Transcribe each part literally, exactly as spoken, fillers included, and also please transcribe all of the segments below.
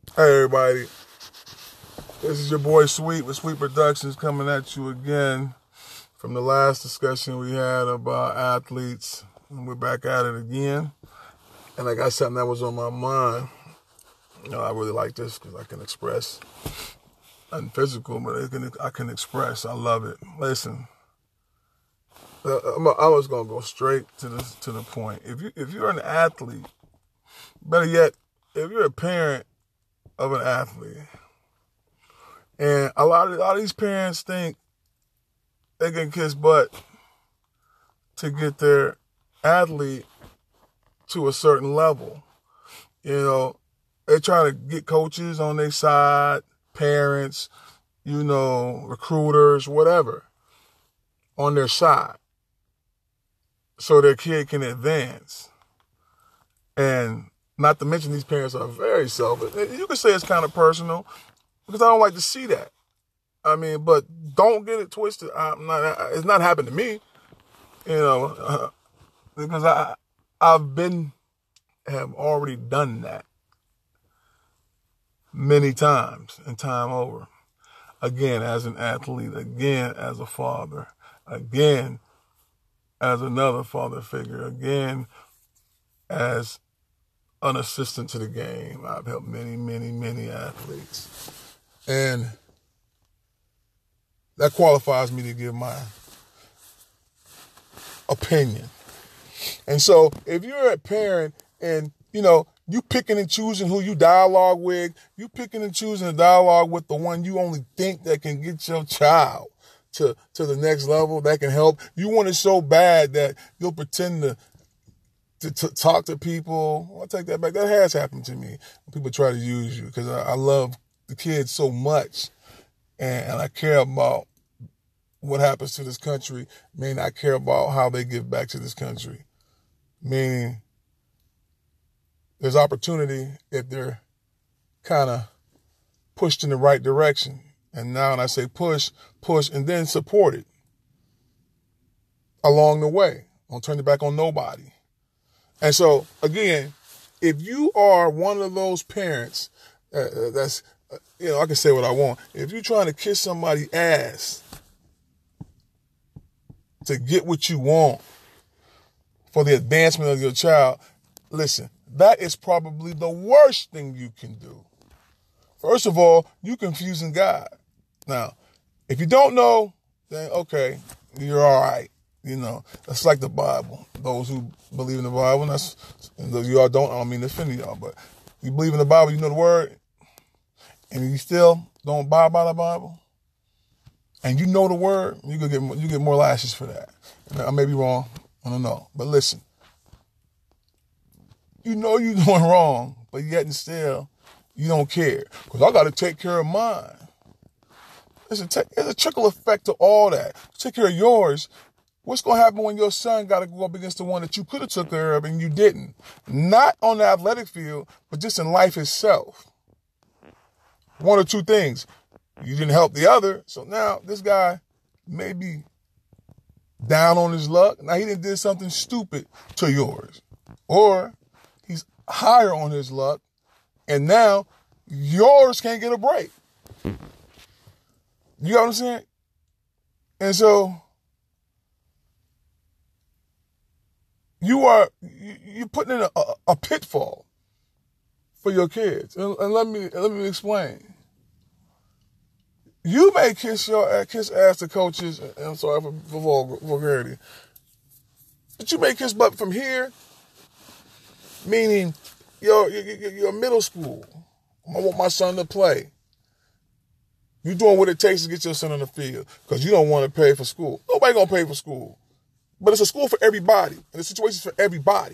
Hey everybody, this is your boy Sweet with Sweet Productions coming at you again from the last discussion we had about athletes, and we're back at it again. And I got something that was on my mind. You know, I really like this because I can express, nothing physical, but it can, I can express. I love it. Listen, uh, I was gonna go straight to the to the point. If you if you're an athlete, better yet, if you're a parent of an athlete. And a lot of, a lot of these parents think they can kiss butt to get their athlete to a certain level. You know, they try to get coaches on their side, parents, you know, recruiters, whatever, on their side so their kid can advance. And not to mention these parents are very selfish. You could say it's kind of personal because I don't like to see that. I mean, but don't get it twisted. I'm not, it's not happened to me, you know, uh, because I, I've been, have already done that many times and time over. Again, as an athlete, again, as a father, again, as another father figure, again, as an assistant to the game. I've helped many, many, many athletes. And that qualifies me to give my opinion. And so if you're a parent and, you know, you picking and choosing who you dialogue with, you picking and choosing a dialogue with the one you only think that can get your child to, to the next level, that can help. You want it so bad that you'll pretend to To, to talk to people. I'll take that back. That has happened to me. People try to use you because I, I love the kids so much and, and I care about what happens to this country. Meaning I care about how they give back to this country. Meaning there's opportunity if they're kind of pushed in the right direction. And now when I say push, push, and then support it along the way. Don't turn your back on nobody. And so, again, if you are one of those parents, uh, that's, uh, you know, I can say what I want. If you're trying to kiss somebody's ass to get what you want for the advancement of your child, listen, that is probably the worst thing you can do. First of all, you're confusing God. Now, if you don't know, then okay, you're all right. You know, that's like the Bible. Those who believe in the Bible, and that's, and those y'all don't, I don't mean to offend y'all, but you believe in the Bible, you know the word, and you still don't abide by the Bible, and you know the word, you could get you get more lashes for that. I may be wrong, I don't know, but listen, you know you're doing wrong, but yet and still you don't care because I got to take care of mine. There's a, there's a trickle effect to all that. Take care of yours. What's going to happen when your son got to go up against the one that you could have took care of and you didn't? Not on the athletic field, but just in life itself. One or two things. You didn't help the other, so now this guy may be down on his luck. Now he didn't do something stupid to yours. Or he's higher on his luck, and now yours can't get a break. You know what I'm saying? And so you are you're putting in a, a, a pitfall for your kids. And, and let me let me explain. You may kiss your kiss ass to coaches. I'm sorry for, for vulgarity, but you may kiss butt from here, meaning your your, your middle school. I want my son to play. You're doing what it takes to get your son on the field because you don't want to pay for school. Nobody gonna pay for school. But it's a school for everybody, and the situation's for everybody.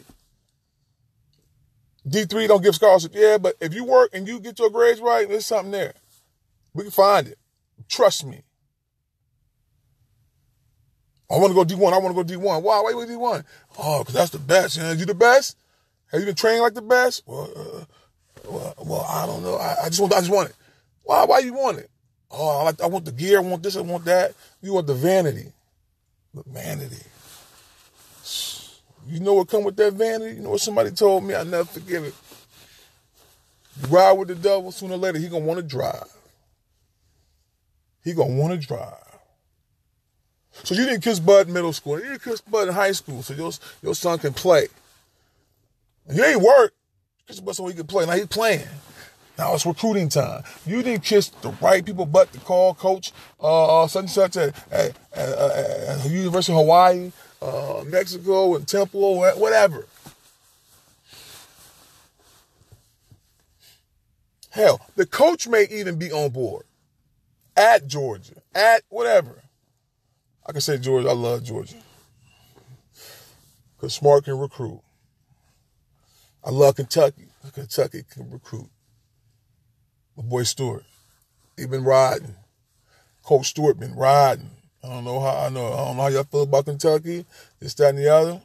D three don't give scholarships. Yeah, but if you work and you get your grades right, there's something there. We can find it. Trust me. I want to go D one. I want to go D one. Why? Why you D one? Oh, because that's the best. You know, you the best? Have you been training like the best? Well, uh, well, well, I don't know. I, I just want. I just want it. Why? Why you want it? Oh, I, like, I want the gear. I want this. I want that. You want the vanity. The vanity. You know what come with that vanity? You know what somebody told me? I'll never forget it. You ride with the devil, sooner or later, he going to want to drive. He going to want to drive. So you didn't kiss Bud in middle school. You didn't kiss Bud in high school so your, your son can play. And you ain't work. Kiss Bud so he can play. Now he's playing. Now it's recruiting time. You didn't kiss the right people but to call coach uh, uh, such and such at, at, at, at the University of Hawaii, uh, Mexico, and Temple, whatever. Hell, the coach may even be on board at Georgia, at whatever. I can say Georgia, I love Georgia. Because Smart can recruit. I love Kentucky. Kentucky can recruit. My boy Stewart, he been riding. Coach Stewart been riding. I don't know how I know. I don't know how y'all feel about Kentucky. This, that, and the other.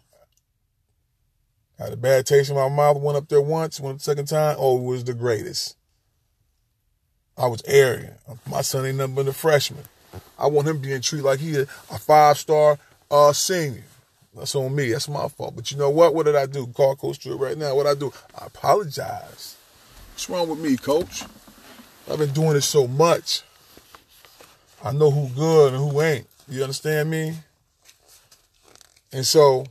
I had a bad taste in my mouth. Went up there once. Went the second time. Oh, it was the greatest. I was arrogant. My son ain't nothing but a freshman. I want him being treated like he a five-star uh, senior. That's on me. That's my fault. But you know what? What did I do? Call Coach Stewart right now. What I do? I apologize. What's wrong with me, Coach? I've been doing it so much. I know who good and who ain't. You understand me? And so,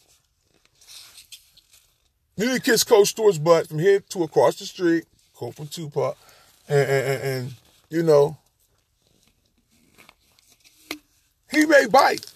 you need to kiss Coach Stewart's butt from here to across the street, quote from Tupac, and, and, and, and you know, he may bite.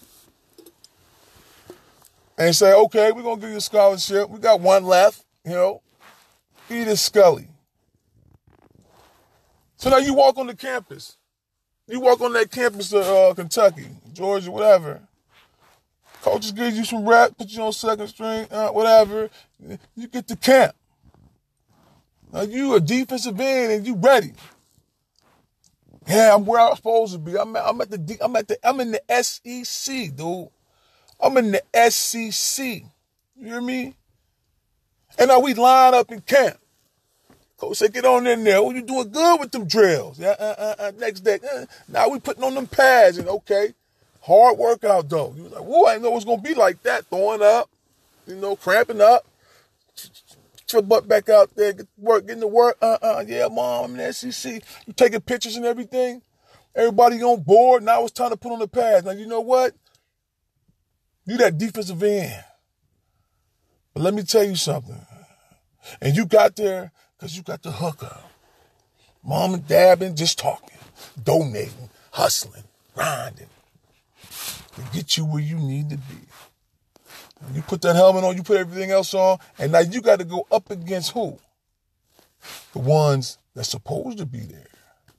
And say, okay, we're going to give you a scholarship. We got one left, you know. Edith Scully. So now you walk on the campus. You walk on that campus of uh, Kentucky, Georgia, whatever. Coaches give you some rap, put you on second string, uh, whatever. You get to camp. Now you a defensive end and you ready. Yeah, I'm where I'm supposed to be. I'm at, I'm at the I'm at the I'm in the S E C, dude. I'm in the S E C. You hear me? And now we line up in camp. Coach say, get on in there. Oh, you doing good with them drills. Yeah, uh, uh, uh, next day. Uh, now we putting on them pads and okay. Hard workout though. You was like, whoa, I didn't know it was gonna be like that. Throwing up, you know, cramping up. Get your butt back out there, get to work, getting to work. Uh uh, yeah, mom, I'm in the S E C. You taking pictures and everything. Everybody on board. Now it's time to put on the pads. Now you know what? You that defensive end. But let me tell you something. And you got there because you got the hookup. Mom and dad been just talking, donating, hustling, grinding to get you where you need to be. And you put that helmet on, you put everything else on, and now you got to go up against who? The ones that's supposed to be there.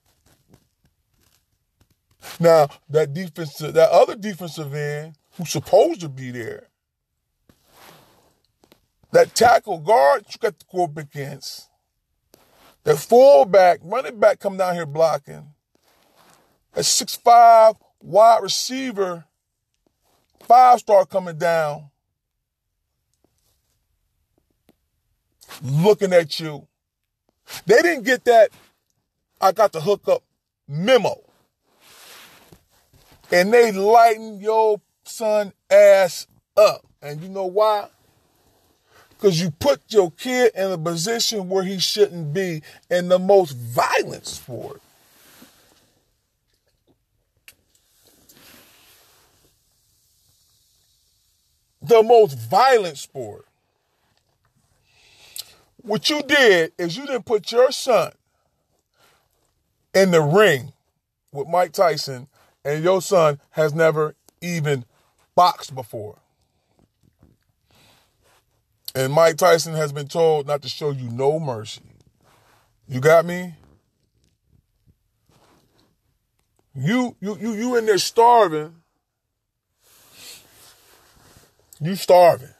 Now, that defensive, that other defensive end who's supposed to be there, that tackle guard you got to go up against, that fullback, running back come down here blocking, that six five wide receiver, five-star coming down, looking at you. They didn't get that I got the hookup memo. And they lighten your son ass up. And you know why? Because you put your kid in a position where he shouldn't be in the most violent sport. The most violent sport. What you did is you didn't put your son in the ring with Mike Tyson, and your son has never even boxed before. And Mike Tyson has been told not to show you no mercy. You got me? You, you, you, you in there starving. You starving.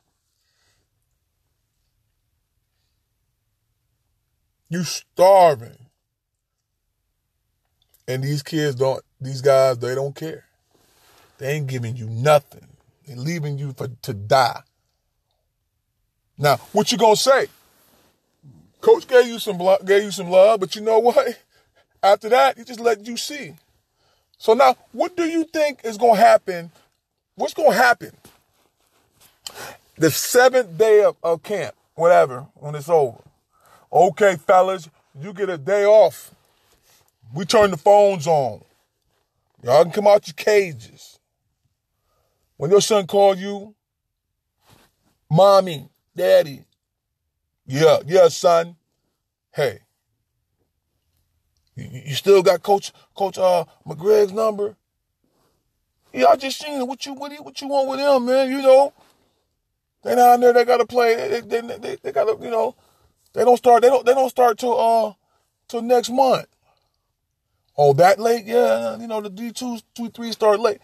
You starving. And these kids don't, these guys, they don't care. They ain't giving you nothing. They're leaving you for to die. Now, what you gonna say? Coach gave you some gave you some love, but you know what? After that, he just let you see. So now, what do you think is gonna happen? What's gonna happen? The seventh day of, of camp, whatever, when it's over. Okay, fellas, you get a day off. We turn the phones on. Y'all can come out your cages. When your son calls you, mommy, daddy, yeah, yeah, son, hey, you, you still got Coach Coach uh, McGreg's number? Yeah, I just seen it. What you, what you, what you want with him, man? You know, they down there. They gotta play. They, they, they, they, they gotta, you know, they don't start. They don't. They don't start till uh till next month. Oh, that late? Yeah, you know the D two, two, three start late.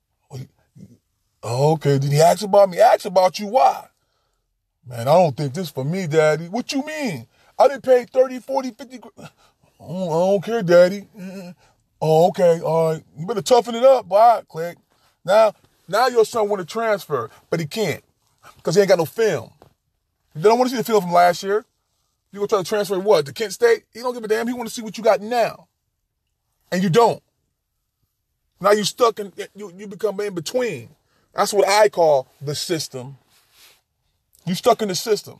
Oh, okay. Did he ask about me? Ask about you. Why? Man, I don't think this for me, Daddy. What you mean? I done paid thirty, forty, fifty. Oh, I don't care, Daddy. Oh, okay. All right. You better toughen it up. Bye. Click. Now, now your son want to transfer, but he can't because he ain't got no film. They don't want to see the film from last year. You gonna try to transfer what? To Kent State? He don't give a damn. He want to see what you got now. And you don't. Now you stuck in, you, you become in between. That's what I call the system. You stuck in the system.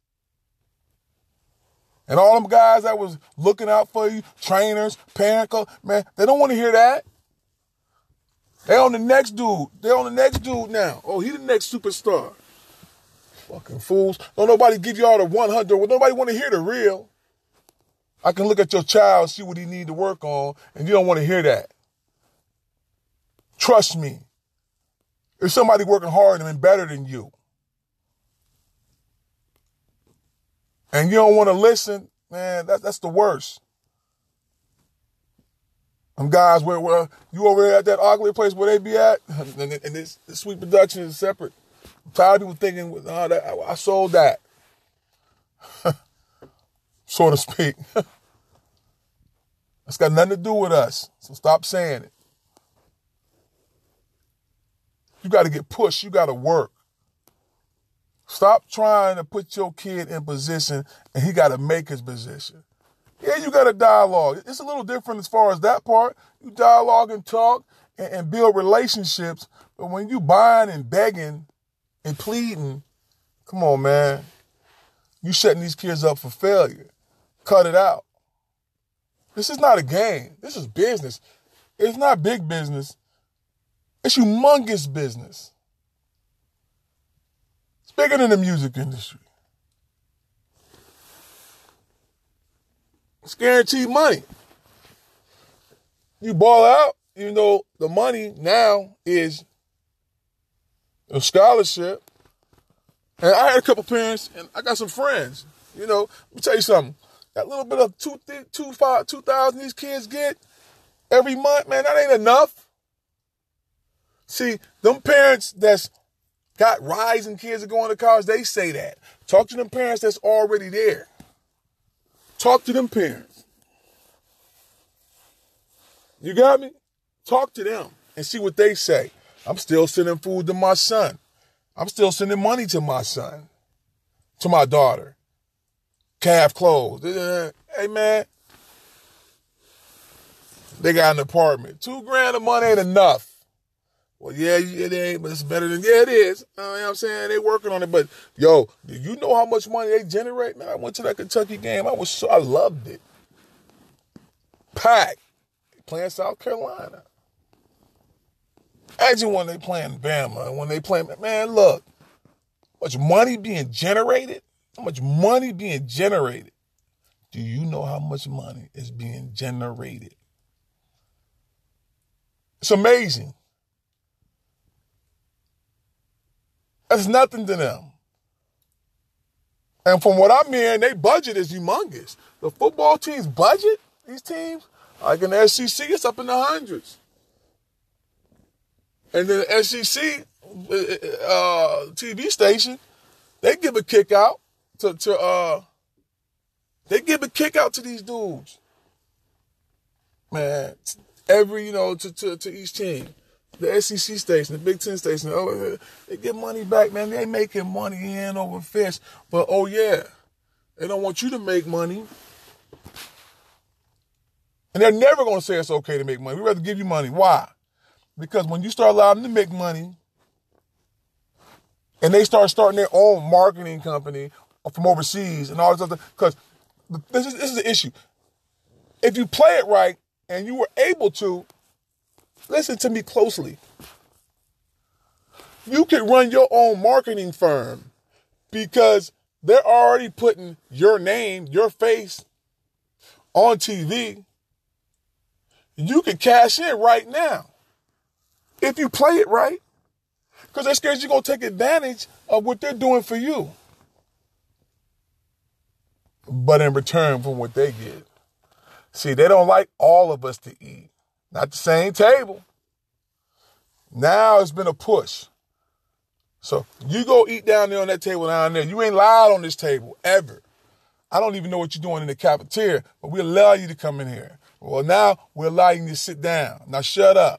And all them guys that was looking out for you, trainers, parents, man, they don't want to hear that. They on the next dude. They on the next dude now. Oh, he the next superstar. Fucking fools. Don't nobody give you all the one hundred. Well, nobody want to hear the real. I can look at your child, see what he need to work on, and you don't want to hear that. Trust me. If somebody working hard and better than you, and you don't want to listen, man, that, that's the worst. Them guys, where, where you over there at that ugly place where they be at, and, and this, this Sweet Production is separate. I'm tired of people thinking, oh, that, I, I sold that, so to speak. That's got nothing to do with us, so stop saying it. You got to get pushed. You got to work. Stop trying to put your kid in position and he got to make his position. Yeah, you got to dialogue. It's a little different as far as that part. You dialogue and talk and, and build relationships. But when you buying and begging and pleading, come on, man. You setting these kids up for failure. Cut it out. This is not a game. This is business. It's not big business. It's humongous business. It's bigger than the music industry. It's guaranteed money. You ball out, even though the money now is a scholarship. And I had a couple parents, and I got some friends. You know, let me tell you something. That little bit of two, two, five, two thousand these kids get every month, man, that ain't enough. See, them parents that's got rising kids that go into college, they say that. Talk to them parents that's already there. Talk to them parents. You got me? Talk to them and see what they say. I'm still sending food to my son. I'm still sending money to my son, to my daughter. Calf clothes. Hey, man. They got an apartment. Two grand a month ain't enough. Well, yeah, it ain't, but it's better than, yeah, it is. Uh, you know what I'm saying? They working on it. But, yo, do you know how much money they generate? Man, I went to that Kentucky game. I was so, I loved it. Packed. Playing South Carolina. Imagine when they playing Bama. When they playing, man, look. How much money being generated? How much money being generated? Do you know how much money is being generated? It's amazing. That's nothing to them. And from what I'm hearing, their budget is humongous. The football team's budget, these teams, like in the S E C, it's up in the hundreds. And then the S E C uh, T V station, they give a kick out to, to uh, they give a kick out to these dudes. Man, every, you know, to, to, to each team. The S E C station, the Big Ten station, oh, they get money back, man. They making money hand over fist. But, oh, yeah, they don't want you to make money. And they're never going to say it's okay to make money. We'd rather give you money. Why? Because when you start allowing them to make money and they start starting their own marketing company from overseas and all this other, because this is, this is the issue. If you play it right and you were able to, listen to me closely. You can run your own marketing firm because they're already putting your name, your face on T V. You can cash in right now if you play it right, because they're scared you're going to take advantage of what they're doing for you. But in return for what they get. See, they don't like all of us to eat. Not the same table. Now it's been a push. So you go eat down there on that table down there. You ain't allowed on this table ever. I don't even know what you're doing in the cafeteria, but we allow you to come in here. Well, now we're allowing you to sit down. Now shut up.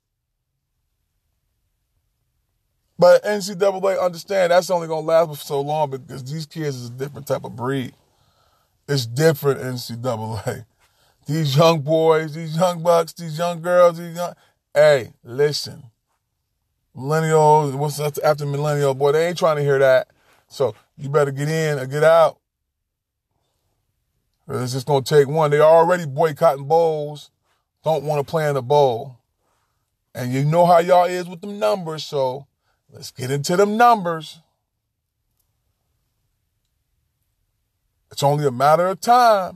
But N C double A, understand that's only going to last for so long because these kids is a different type of breed. It's different, N C double A. These young boys, these young bucks, these young girls, these young... Hey, listen. Millennials, what's after millennial, boy, they ain't trying to hear that. So you better get in or get out. It's just going to take one. They already boycotting bowls. Don't want to play in the bowl. And you know how y'all is with them numbers, so let's get into them numbers. It's only a matter of time.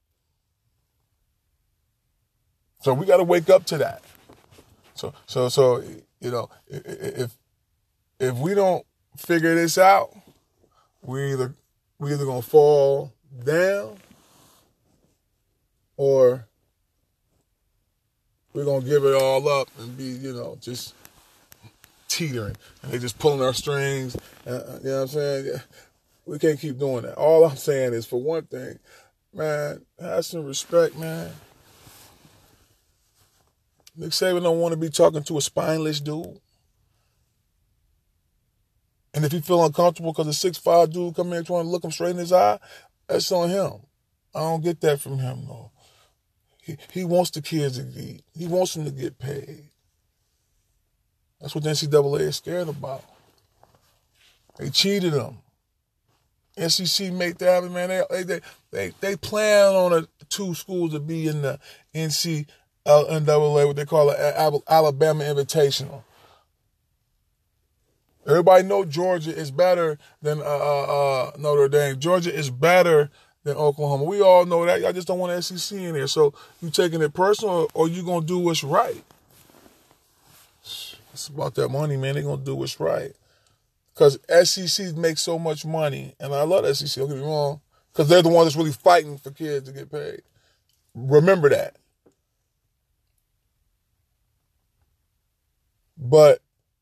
So we got to wake up to that. So, so, so, you know, if if we don't figure this out, we either we either gonna fall down or we're gonna give it all up and be, you know, just teetering and they just pulling our strings. Uh, you know what I'm saying? Yeah. We can't keep doing that. All I'm saying is, for one thing, man, have some respect, man. Nick Saban don't want to be talking to a spineless dude. And if he feel uncomfortable because a six five dude come in trying to look him straight in his eye, that's on him. I don't get that from him, though. He, he wants the kids to eat. He wants them to get paid. That's what the N C double A is scared about. They cheated them. S E C made that happen, man. They, they, they, they plan on a, two schools to be in the N C double A, what they call an Alabama Invitational. Everybody know Georgia is better than uh, uh, Notre Dame. Georgia is better than Oklahoma. We all know that. Y'all just don't want S E C in there. So you taking it personal, or you gonna do what's right? It's about that money, man. They gonna do what's right. Because S E C makes so much money, and I love S E C. Don't get me wrong, because they're the ones that's really fighting for kids to get paid. Remember that. But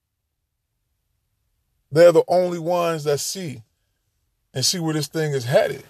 they're the only ones that see and see where this thing is headed.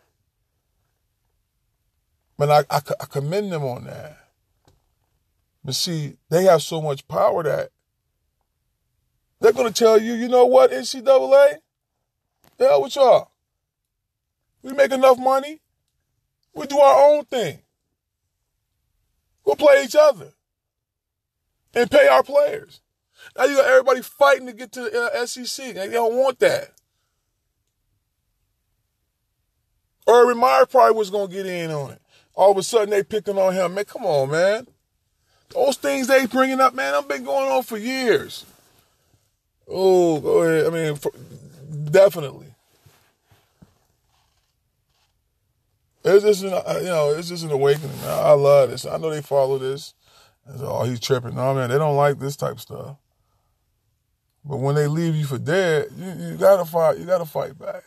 But I, I, I commend them on that. But see, they have so much power that they're going to tell you, you know what, N C double A? The hell with y'all. We make enough money. We do our own thing. We'll play each other and pay our players. Now you got everybody fighting to get to the uh, S E C. They don't want that. Urban Meyer probably was going to get in on it. All of a sudden they picking on him. Man, come on, man. Those things they bringing up, man, I've been going on for years. Oh, go ahead. I mean, for, definitely. It's just, an, you know, it's just an awakening. Man. I love this. I know they follow this. Oh, he's tripping. No, man, they don't like this type of stuff. But when they leave you for dead, you, you gotta fight. You gotta fight back.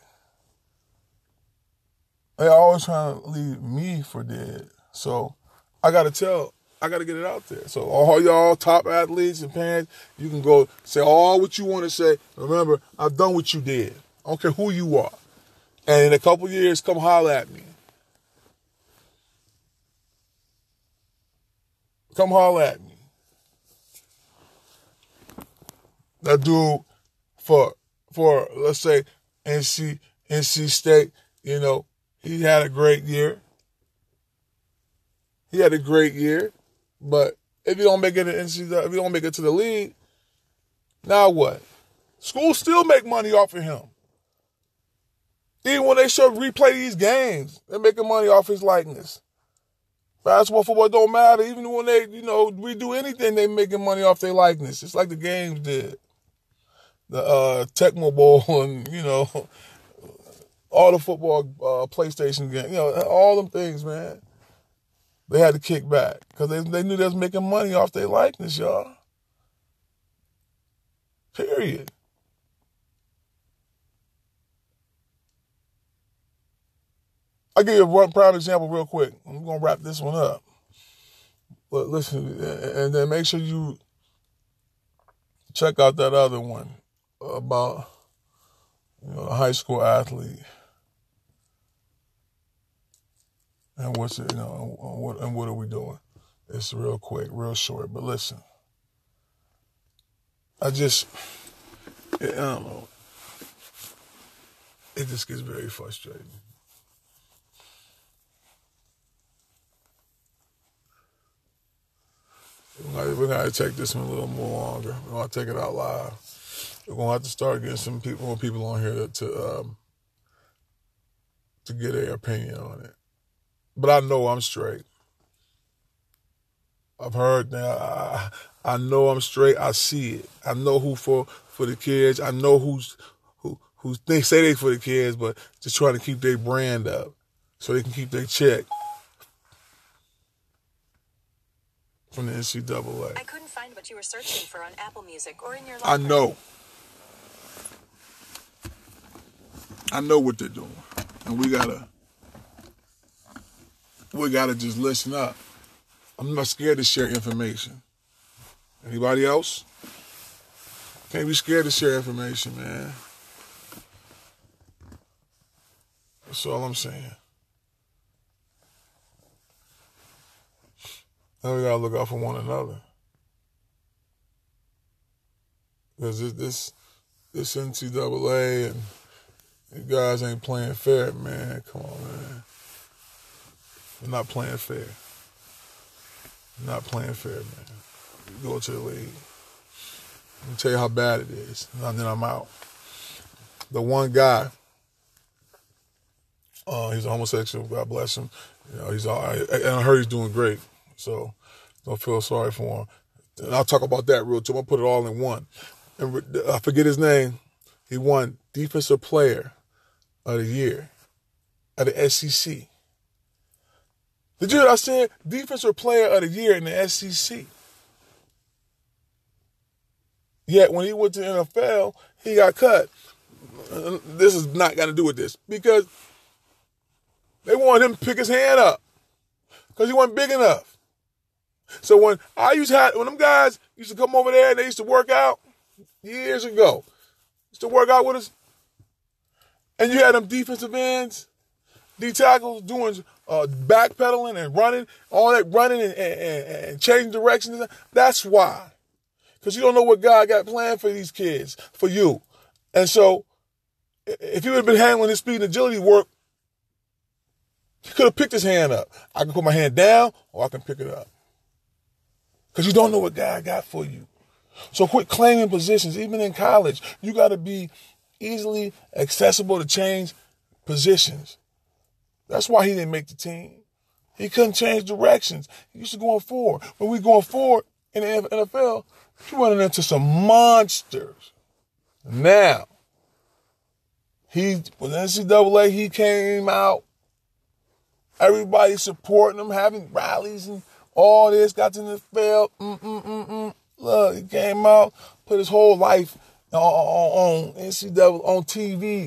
They always trying to leave me for dead. So I gotta tell. I gotta get it out there. So all y'all top athletes and fans, you can go say all what you want to say. Remember, I've done what you did. I don't care who you are. And in a couple years, come holler at me. Come holler at me. That dude for for let's say N C N C State, you know, he had a great year. He had a great year, but if you don't make it to N C, if you don't make it to the league, now what? Schools still make money off of him. Even when they show replay these games, they're making money off his likeness. Basketball, football don't matter. Even when they, you know, redo anything, they making money off their likeness. It's like the games did. The uh, Tecmo Bowl and, you know, all the football uh, PlayStation games, you know, all them things, man. They had to kick back because they, they knew they was making money off their likeness, y'all. Period. I'll give you a one prime example real quick. I'm going to wrap this one up. But listen, and then make sure you check out that other one about, you know, a high school athlete and what's it, you know, and what, and what are we doing? It's real quick, real short. But listen, I just, I don't know, it just gets very frustrating. We're going to have to take this one a little more longer. We're going to take it out live. We're going to have to start getting some people, more people on here to um, to get their opinion on it. But I know I'm straight. I've heard now. I, I know I'm straight. I see it. I know who for for the kids. I know who's who who they say they for the kids, but just trying to keep their brand up so they can keep their check from the N C double A. I couldn't find what you were searching for on Apple Music or in your I know. I know what they're doing. And we gotta we gotta just listen up. I'm not scared to share information. Anybody else? Can't be scared to share information, man. That's all I'm saying. Now we gotta look out for one another. Because this, this this N C double A and you guys ain't playing fair, man. Come on, man. You're not playing fair. You're not playing fair, man. You go to the league. Let me tell you how bad it is. And then I'm out. The one guy, uh, he's a homosexual, God bless him. You know, he's all right. And I heard he's doing great. So don't feel sorry for him. And I'll talk about that real quick. I'll put it all in one. And I forget his name. He won Defensive Player of the Year at the S E C. Did you hear what I said? Defensive Player of the Year in the S E C. Yet when he went to the N F L, he got cut. This is not got to do with this because they wanted him to pick his hand up because he wasn't big enough. So when I used to have, when them guys used to come over there and they used to work out years ago, used to work out with us, and you had them defensive ends, D tackles doing uh, backpedaling and running, all that running and, and, and changing directions. That's why. Because you don't know what God got planned for these kids, for you. And so if he would have been handling his speed and agility work, he could have picked his hand up. I can put my hand down or I can pick it up. Because you don't know what God got for you. So quit claiming positions. Even in college, you got to be easily accessible to change positions. That's why he didn't make the team. He couldn't change directions. He used to going forward. When we going forward in the N F L, you're running into some monsters. Now, he with N C double A, he came out. Everybody supporting him, having rallies and all this, got to the N F L. Mm, mm, mm, mm. Look, he came out, put his whole life on, on, on N C double A, on T V,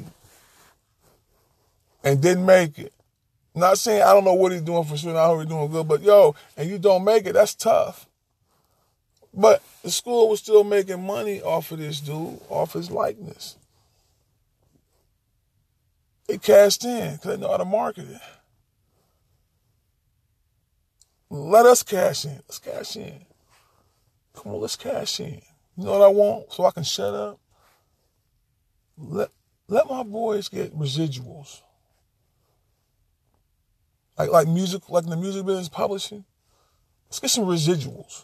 and didn't make it. Not saying I don't know what he's doing for sure, I hope he's doing good, but yo, and you don't make it, that's tough. But the school was still making money off of this dude, off his likeness. They cashed in because they know how to market it. Let us cash in. Let's cash in. Come on, let's cash in. You know what I want? So I can shut up. Let let my boys get residuals. Like like music, like in the music business publishing. Let's get some residuals.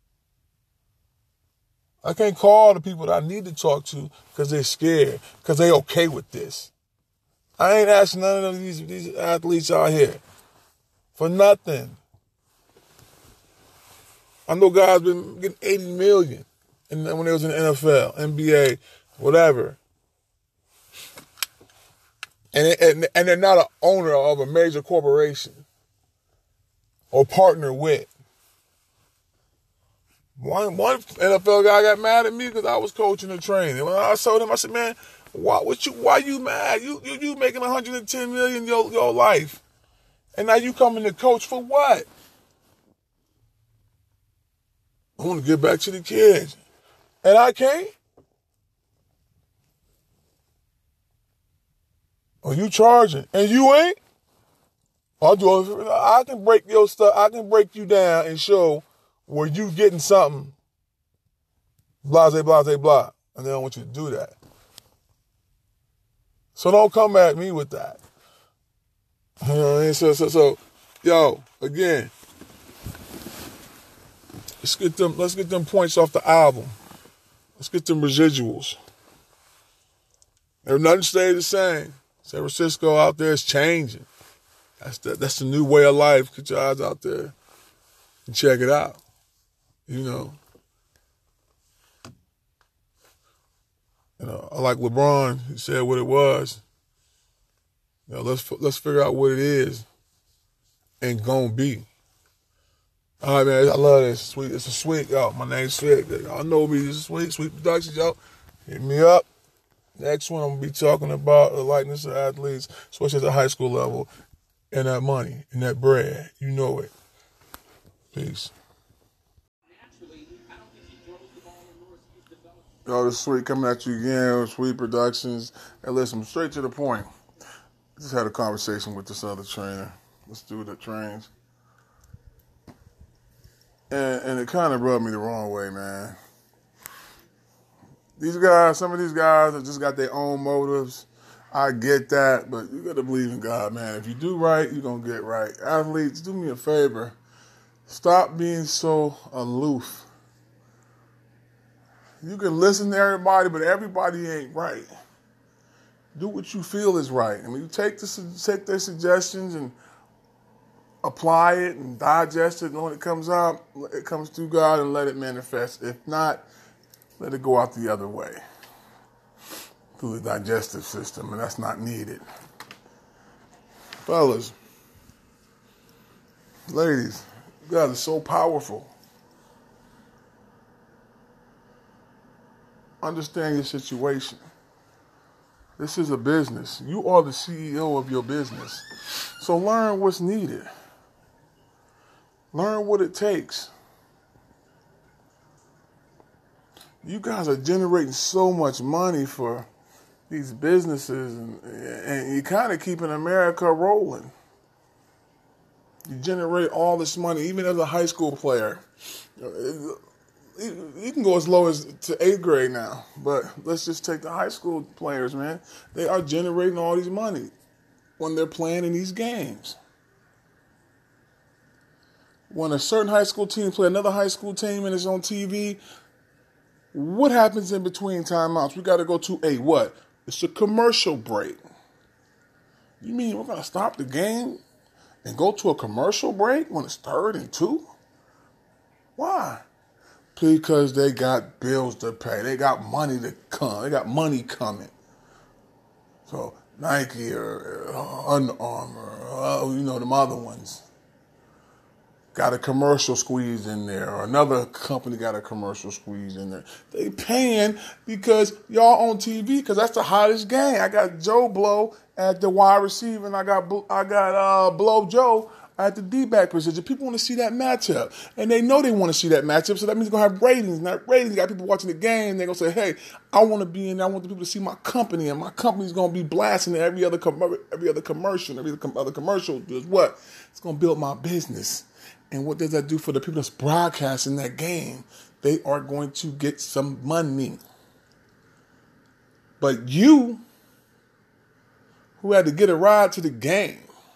I can't call the people that I need to talk to because they're scared, because they're okay with this. I ain't asking none of these, these athletes out here for nothing. I know guys been getting eighty million and when they was in the N F L, N B A, whatever. And, it, and, and they're not an owner of a major corporation or partner with. One, one N F L guy got mad at me because I was coaching and training. When I told him, I said, man, why, what you, why you mad? You, you, you making one hundred ten million dollars your, your life. And now you coming to coach for what? I want to get back to the kids. And I can't? Oh, you charging? And you ain't? I'll do it. I can break your stuff. I can break you down and show where you getting something. Blase, blase, blah. And they don't want you to do that. So don't come at me with that. You know what I mean? So, so, so, yo, again, let's get them, let's get them points off the album. Let's get them residuals. There's nothing stay the same. San Francisco out there is changing. That's the, that's the new way of life. Get your eyes out there and check it out. You know. You know, I like LeBron. He said what it was. You know, let's let's figure out what it is and gonna be. All right, man. I love this. Sweet. It's a sweet. Yo, my name's Sweet. Y'all know me. This is Sweet. Sweet Productions, yo. Hit me up. Next one, I'm going to be talking about the likeness of athletes, especially at the high school level, and that money, and that bread. You know it. Peace. Yo, this is Sweet coming at you again with Sweet Productions. And listen, straight to the point. I just had a conversation with this other trainer, this dude that trains. And, and it kind of rubbed me the wrong way, man. These guys, some of these guys have just got their own motives. I get that, but you got to believe in God, man. If you do right, you're going to get right. Athletes, do me a favor. Stop being so aloof. You can listen to everybody, but everybody ain't right. Do what you feel is right. I mean, you take, the, take their suggestions and apply it and digest it, and when it comes out, it comes through God and let it manifest. If not, let it go out the other way through the digestive system, and that's not needed. Fellas, ladies, you guys are so powerful. Understand your situation. This is a business. You are the C E O of your business. So learn what's needed. Learn what it takes. You guys are generating so much money for these businesses, and, and you're kind of keeping America rolling. You generate all this money, even as a high school player. You can go as low as to eighth grade now, but let's just take the high school players, man. They are generating all these money when they're playing in these games. When a certain high school team play another high school team and it's on T V, what happens in between timeouts? We got to go to a what? It's a commercial break. You mean we're going to stop the game and go to a commercial break when it's third and two? Why? Because they got bills to pay. They got money to come. They got money coming. So Nike or, or Under Armour, or, you know, them other ones got a commercial squeeze in there, or another company got a commercial squeeze in there. They paying because y'all on T V, because that's the hottest game. I got Joe Blow at the wide receiver, and I got I got uh, Blow Joe at the D-back position. People want to see that matchup, and they know they want to see that matchup, so that means it's going to have ratings. And that ratings got people watching the game. They're going to say, hey, I want to be in there. I want the people to see my company, and my company's going to be blasting every other, com- every other commercial. Every other commercial does what? It's going to build my business. And what does that do for the people that's broadcasting that game? They are going to get some money. But you, who had to get a ride to the game,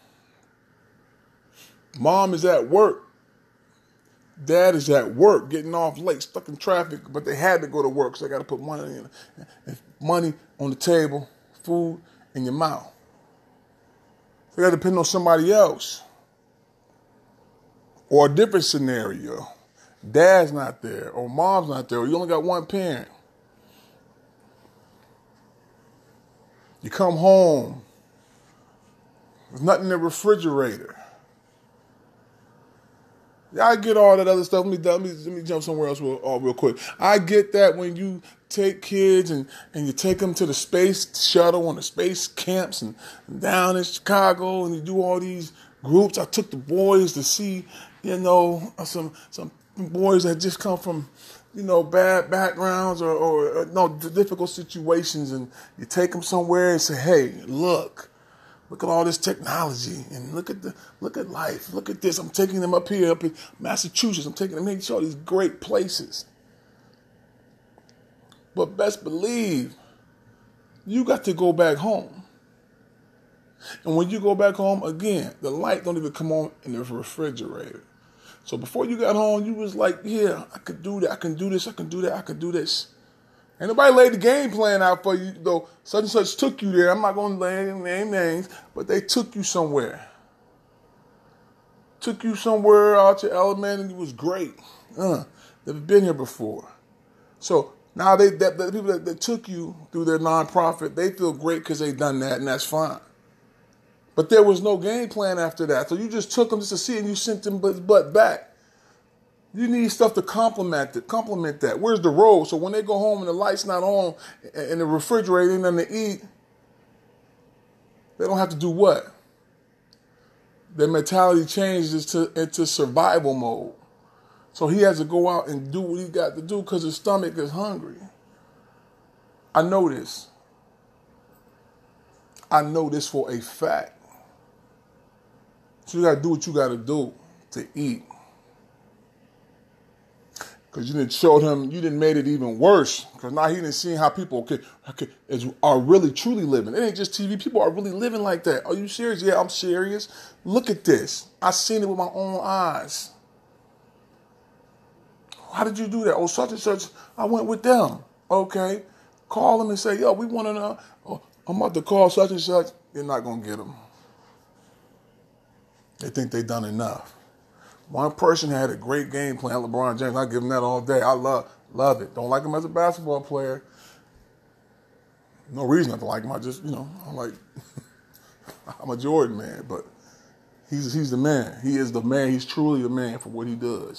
mom is at work, dad is at work, getting off late, stuck in traffic, but they had to go to work, so they got to put money in, money on the table, food in your mouth. They got to depend on somebody else. Or a different scenario. Dad's not there, or mom's not there, or you only got one parent. You come home, there's nothing in the refrigerator. Yeah, I get all that other stuff. Let me, let me, let me jump somewhere else real, oh, real quick. I get that when you take kids and, and you take them to the space shuttle and the space camps and, and down in Chicago and you do all these groups. I took the boys to see, you know, some some boys that just come from, you know, bad backgrounds or, or, or no difficult situations, and you take them somewhere and say, hey, look. Look at all this technology and look at the look at life. Look at this. I'm taking them up here, up in Massachusetts. I'm taking them to all these great places. But best believe you got to go back home. And when you go back home, again, the light don't even come on in the refrigerator. So before you got home, you was like, yeah, I could do that. I can do this. I can do that. I can do this. Ain't nobody laid the game plan out for you, though. Such and such took you there. I'm not going to name names, but they took you somewhere. Took you somewhere out your element, and it was great. Uh, they've been here before. So now they, that, the people that, that took you through their nonprofit, they feel great because they done that, and that's fine. But there was no game plan after that. So you just took them just to see, and you sent them butt back. You need stuff to complement it, complement that. Where's the road? So when they go home and the light's not on and the refrigerator ain't nothing to eat, they don't have to do what? Their mentality changes to into survival mode. So he has to go out and do what he got to do because his stomach is hungry. I know this. I know this for a fact. So you got to do what you got to do to eat. Because you didn't show him, you didn't made it even worse. Because now he didn't see how people okay, okay, is, are really, truly living. It ain't just T V. People are really living like that. Are you serious? Yeah, I'm serious. Look at this. I seen it with my own eyes. How did you do that? Oh, such and such, I went with them. Okay. Call them and say, yo, we want to know. Oh, I'm about to call such and such. You're not going to get them. They think they done enough. One person had a great game plan, LeBron James. I give him that all day. I love love it. Don't like him as a basketball player. No reason not to like him. I just, you know, I'm like, I'm a Jordan man, but he's he's the man. He is the man. He's truly the man for what he does.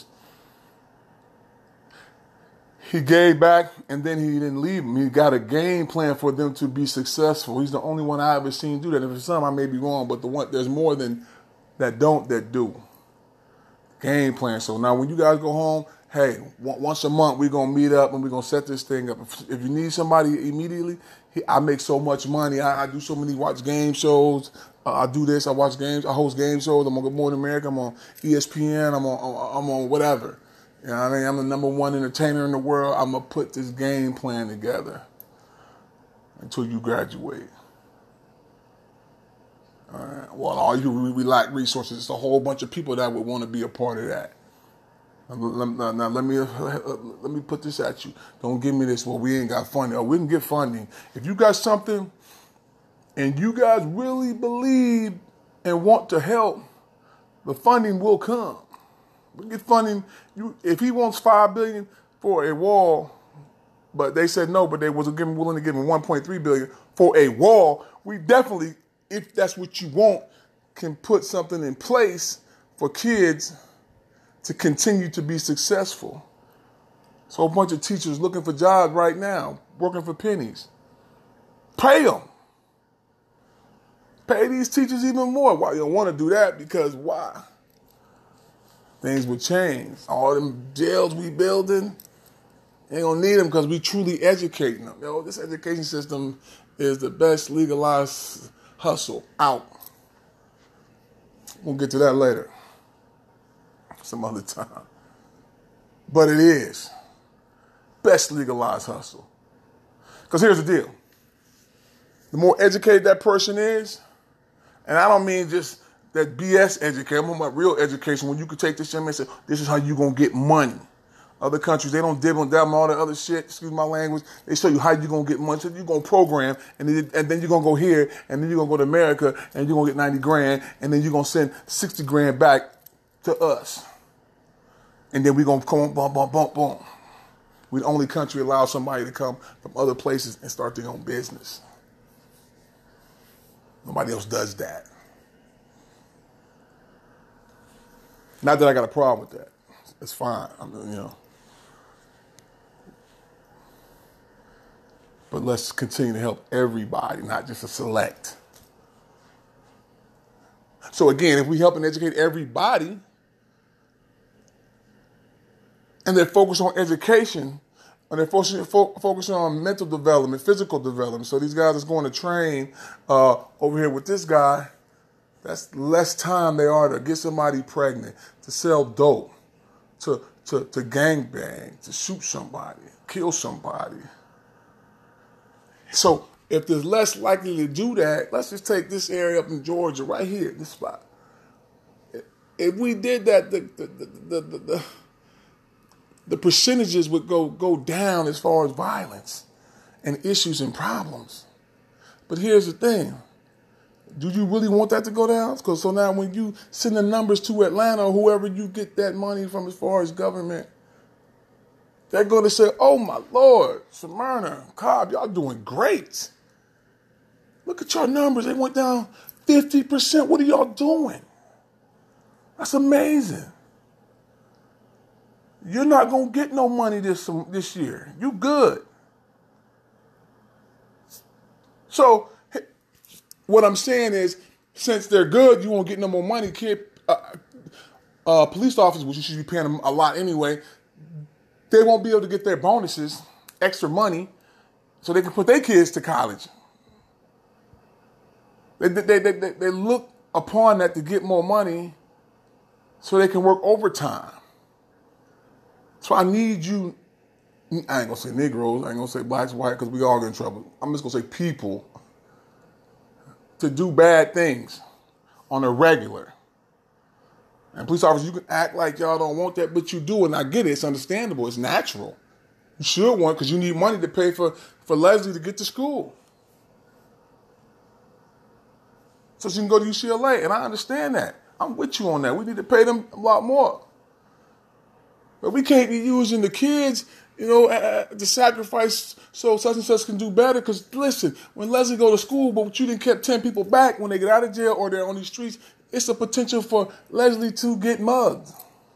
He gave back, and then he didn't leave them. He got a game plan for them to be successful. He's the only one I ever seen do that. And for some, I may be wrong, but the one there's more than that don't that do. Game plan. So now when you guys go home, hey, once a month we're going to meet up and we're going to set this thing up. If, if you need somebody immediately, I make so much money. I, I do so many watch game shows. Uh, I do this. I watch games. I host game shows. I'm on Good Morning America. I'm on E S P N. I'm on I'm on whatever. You know what I mean? I'm the number one entertainer in the world. I'm going to put this game plan together until you graduate. All right. Well, all you we, we lack resources. It's a whole bunch of people that would want to be a part of that. Now, now, now let me let me put this at you. Don't give me this. Well, we ain't got funding. Oh, we can get funding. If you got something, and you guys really believe and want to help, the funding will come. We get funding. You, if he wants five billion dollars for a wall, but they said no, but they wasn't giving, willing to give him one point three billion dollars for a wall, we definitely, if that's what you want, can put something in place for kids to continue to be successful. So a bunch of teachers looking for jobs right now, working for pennies. Pay them. Pay these teachers even more. Why you don't want to do that? Because why? Things would change. All them jails we building, ain't gonna need them because we truly educating them. Yo, this education system is the best legalized hustle out. We'll get to that later. Some other time. But it is. Best legalized hustle. Because here's the deal. The more educated that person is, and I don't mean just that B S education, I'm talking about real education, when you could take this and say, this is how you're going to get money. Other countries, they don't dibble and dabble all that other shit, excuse my language. They show you how you're going to get money. So you're going to program, and then, and then you're going to go here, and then you're going to go to America, and you're going to get ninety grand, and then you're going to send sixty grand back to us. And then we're going to come, boom, boom, boom, boom. We're the only country allow somebody to come from other places and start their own business. Nobody else does that. Not that I got a problem with that. It's fine. I'm, you know. But let's continue to help everybody, not just a select. So again, if we help and educate everybody, and they're focused on education, and they're focusing, fo- focusing on mental development, physical development. So these guys that's going to train uh, over here with this guy, that's less time they are to get somebody pregnant, to sell dope, to to to gangbang, to shoot somebody, kill somebody. So if there's less likely to do that, let's just take this area up in Georgia, right here, this spot. If we did that, the the the the, the, the, the percentages would go go down as far as violence and issues and problems. But here's the thing. Do you really want that to go down? Because so now when you send the numbers to Atlanta or whoever you get that money from as far as government, they're going to say, oh, my Lord, Smyrna, Cobb, y'all doing great. Look at your numbers. They went down fifty percent. What are y'all doing? That's amazing. You're not going to get no money this, this year. You good. So what I'm saying is, since they're good, you won't get no more money. Kid, uh, uh, police officers, which you should be paying them a lot anyway, they won't be able to get their bonuses, extra money, so they can put their kids to college. They, they, they, they, they look upon that to get more money so they can work overtime. So I need you, I ain't going to say Negroes, I ain't going to say blacks, white, because we all get in trouble. I'm just going to say people, to do bad things on a regular. And police officers, you can act like y'all don't want that, but you do, and I get it. It's understandable. It's natural. You should want, because you need money to pay for, for Leslie to get to school. So she can go to U C L A, and I understand that. I'm with you on that. We need to pay them a lot more. But we can't be using the kids, you know, uh, to sacrifice so such and such can do better. Because listen, when Leslie go to school, but you didn't kept ten people back when they get out of jail or they're on these streets, it's a potential for Leslie to get mugged.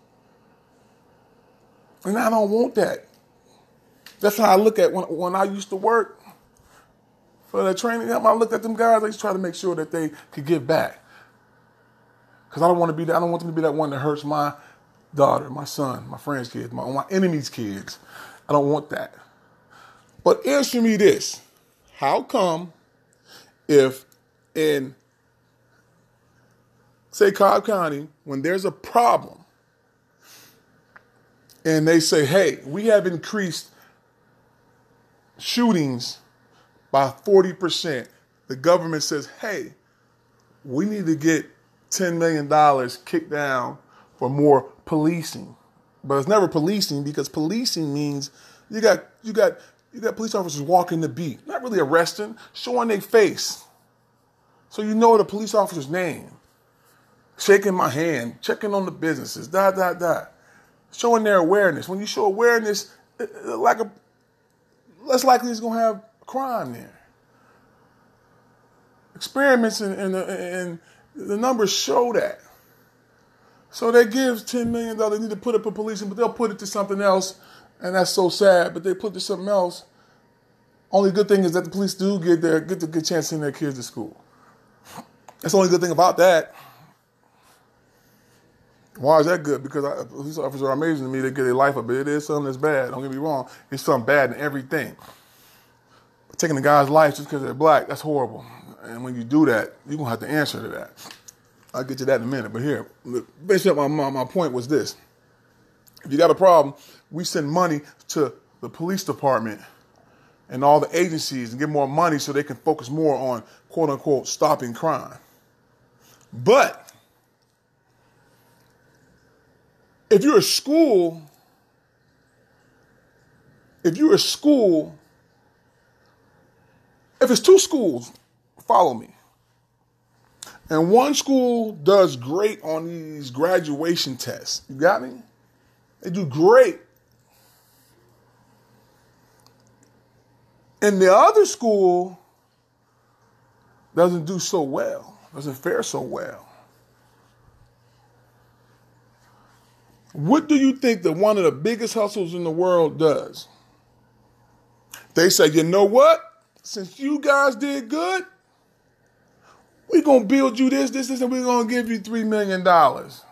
And I don't want that. That's how I look at when when I used to work for the training camp. I looked at them guys. I used to try to make sure that they could give back. Because I don't want to be that. I don't want them to be that one that hurts my daughter, my son, my friend's kids, my, my enemy's kids. I don't want that. But answer me this. How come if in, say, Cobb County, when there's a problem and they say, hey, we have increased shootings by forty percent, the government says, hey, we need to get ten million dollars kicked down for more policing. But it's never policing, because policing means you got you got you got police officers walking the beat, not really arresting, showing their face. So you know the police officer's name, shaking my hand, checking on the businesses, da da da, showing their awareness. When you show awareness, like a less likely it's gonna have crime there. Experiments and and and the numbers show that. So they give ten million dollars. They need to put it for policing, but they'll put it to something else, and that's so sad. But they put it to something else. Only good thing is that the police do get their get the good chance to send their kids to school. That's the only good thing about that. Why is that good? Because I, police officers are amazing to me. They get their life up. But it is something that's bad. Don't get me wrong. It's something bad in everything. But taking a guy's life just because they're black, that's horrible. And when you do that, you're going to have to answer to that. I'll get to that in a minute. But here, basically my, my point was this. If you got a problem, we send money to the police department and all the agencies and get more money so they can focus more on, quote unquote, stopping crime. But if you're a school if you're a school, if it's two schools, follow me, and one school does great on these graduation tests, you got me? They do great. And the other school doesn't do so well, doesn't fare so well. What do you think that one of the biggest hustles in the world does? They say, you know what? Since you guys did good, we're going to build you this, this, this, and we're going to give you three million dollars.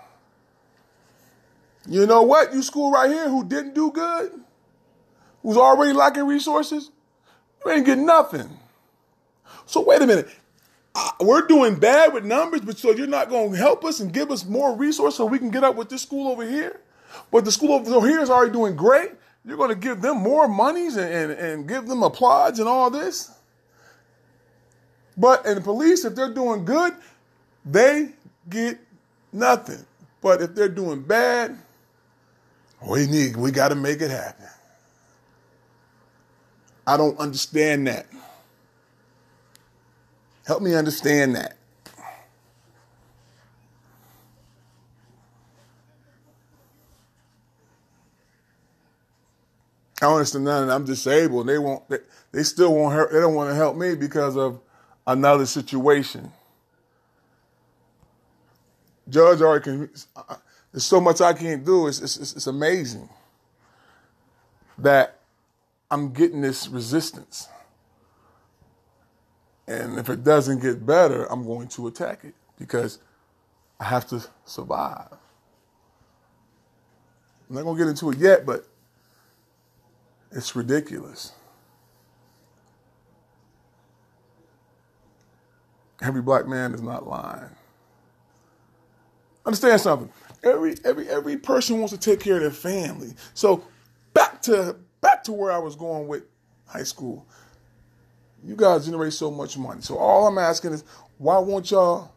You know what? You school right here who didn't do good, who's already lacking resources, you ain't getting nothing. So wait a minute. Uh, we're doing bad with numbers, but so you're not going to help us and give us more resources so we can get up with this school over here? But the school over here is already doing great. You're going to give them more monies and, and, and give them applause and all this? But in the police, if they're doing good, they get nothing. But if they're doing bad, we need, we got to make it happen. I don't understand that. Help me understand that. I don't understand that. I'm disabled. They won't. They, they still won't help. They don't want to help me because of another situation. Judge already can. There's so much I can't do. It's, it's, it's amazing that I'm getting this resistance. And if it doesn't get better, I'm going to attack it because I have to survive. I'm not going to get into it yet, but it's ridiculous. Every black man is not lying. Understand something. Every every every person wants to take care of their family. So back to back to where I was going with high school. You guys generate so much money. So all I'm asking is, why won't y'all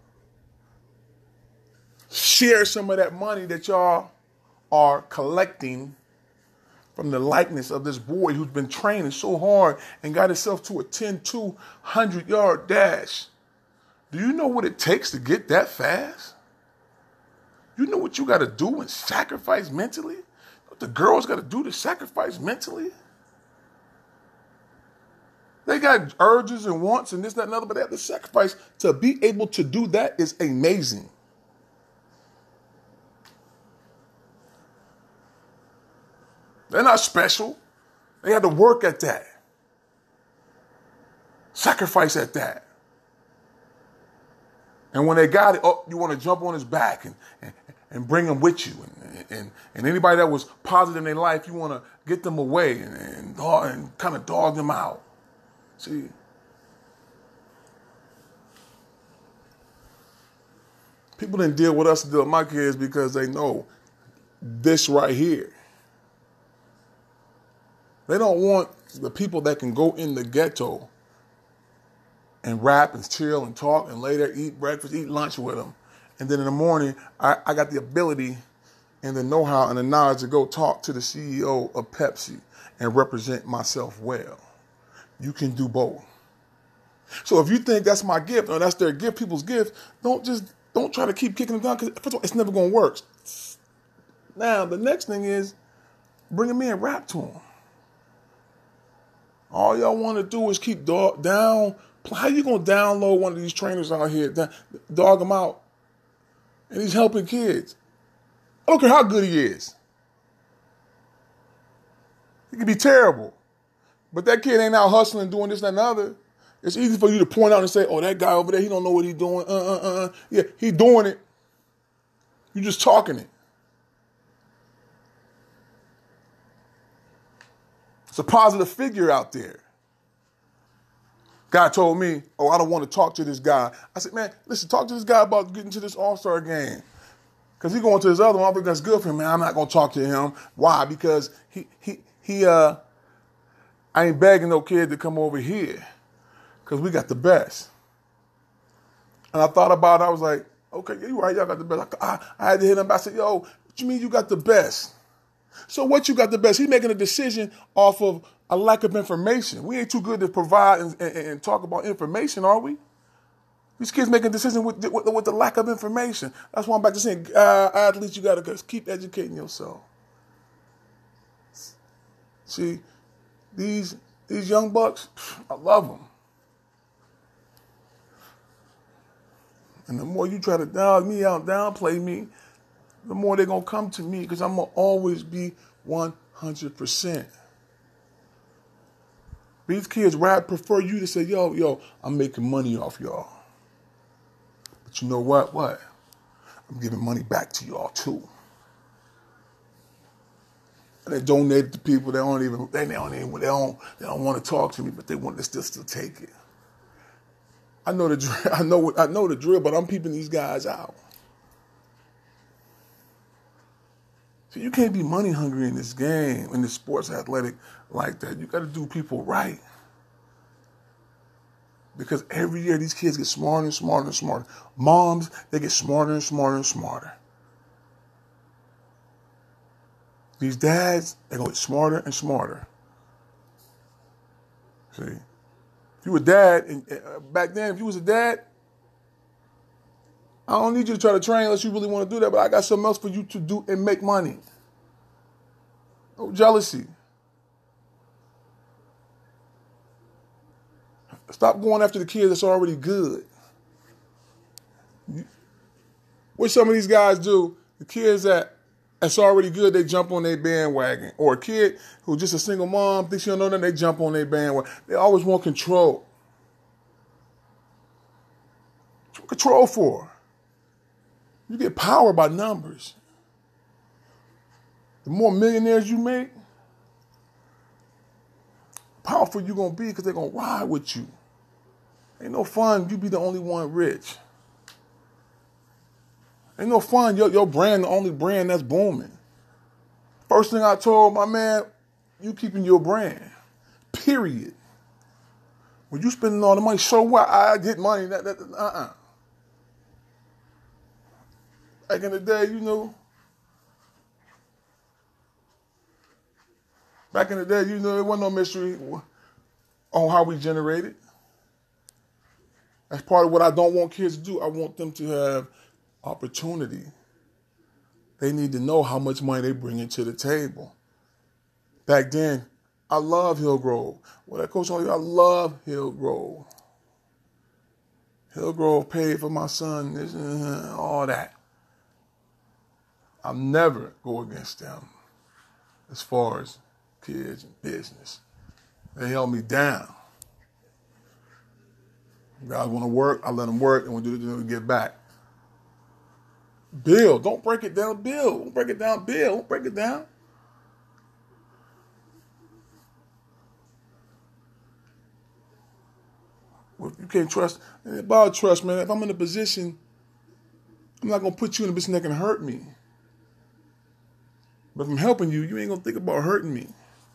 share some of that money that y'all are collecting from the likeness of this boy who's been training so hard and got himself to a ten two hundred yard dash? Do you know what it takes to get that fast? You know what you got to do and sacrifice mentally? What the girls got to do to sacrifice mentally? They got urges and wants and this, that, and other, but they have to sacrifice. To be able to do that is amazing. They're not special. They had to work at that. Sacrifice at that. And when they got it, oh, you want to jump on his back and, and, and bring him with you. And, and, and anybody that was positive in their life, you want to get them away and, and, and kind of dog them out. See, people didn't deal with us to deal with my kids because they know this right here. They don't want the people that can go in the ghetto and rap and chill and talk and lay there, eat breakfast, eat lunch with them. And then in the morning, I, I got the ability and the know-how and the knowledge to go talk to the C E O of Pepsi and represent myself well. You can do both. So if you think that's my gift or that's their gift, people's gift, don't just, don't try to keep kicking them down because first of all, it's never going to work. Now, the next thing is bring them in, rap to them. All y'all want to do is keep dog down. How you going to download one of these trainers out here, dog them out, and he's helping kids? I don't care how good he is. He can be terrible. But that kid ain't out hustling, doing this, that, and the other. It's easy for you to point out and say, oh, that guy over there, he don't know what he's doing. Uh, uh, uh. Yeah, he doing it. You just talking it. It's a positive figure out there. Guy told me, oh, I don't want to talk to this guy. I said, man, listen, talk to this guy about getting to this all-star game. Because he's going to this other one. I think that's good for him, man. I'm not going to talk to him. Why? Because he, he, he, uh, I ain't begging no kid to come over here. Because we got the best. And I thought about it. I was like, okay, yeah, you're right. Y'all got the best. I, I, I had to hit him. I said, yo, what you mean you got the best? So what you got the best? He's making a decision off of a lack of information. We ain't too good to provide and, and, and talk about information, are we? These kids making decisions with, with, with the lack of information. That's why I'm back to saying, uh, athletes, you got to keep educating yourself. See, these these young bucks, I love them. And the more you try to dog me out, downplay me, the more they're going to come to me because I'm going to always be one hundred percent. These kids, I'd prefer you to say, yo, yo, I'm making money off y'all. But you know what? What? I'm giving money back to y'all too. And they donate it to people that don't even, they don't even, they don't, they don't want to talk to me, but they want to still, still take it. I know the drill, I know, I know the drill, but I'm peeping these guys out. So you can't be money hungry in this game, in this sports athletic like that. You got to do people right. Because every year these kids get smarter and smarter and smarter. Moms, they get smarter and smarter and smarter. These dads, they go get smarter and smarter. See, if you were a dad, and uh, back then, if you was a dad, I don't need you to try to train unless you really want to do that, but I got something else for you to do and make money. No jealousy. Stop going after the kids that's already good. What some of these guys do, the kids that that's already good, they jump on their bandwagon. Or a kid who's just a single mom, thinks you don't know that, they jump on their bandwagon. They always want control. What control for? You get power by numbers. The more millionaires you make, powerful you're going to be because they're going to ride with you. Ain't no fun you be the only one rich. Ain't no fun your, your brand the only brand that's booming. First thing I told my man, you keeping your brand. Period. When you spending all the money, so what? I get money. That, that, uh-uh. Back in the day, you know, back in the day, you know, there wasn't no mystery on how we generated. That's part of what I don't want kids to do. I want them to have opportunity. They need to know how much money they bring into the table. Back then, I love Hillgrove. Well, that coach told you, I love Hillgrove. Hillgrove paid for my son, this, uh, all that. I'll never go against them as far as kids and business. They held me down. Guys want to work, I let them work, and we do it to get back. Bill, don't break it down, Bill. Don't break it down, Bill. Don't break it down. Well, you can't trust. It's about trust, man. If I'm in a position, I'm not going to put you in a position that can hurt me. But if I'm helping you, you ain't going to think about hurting me.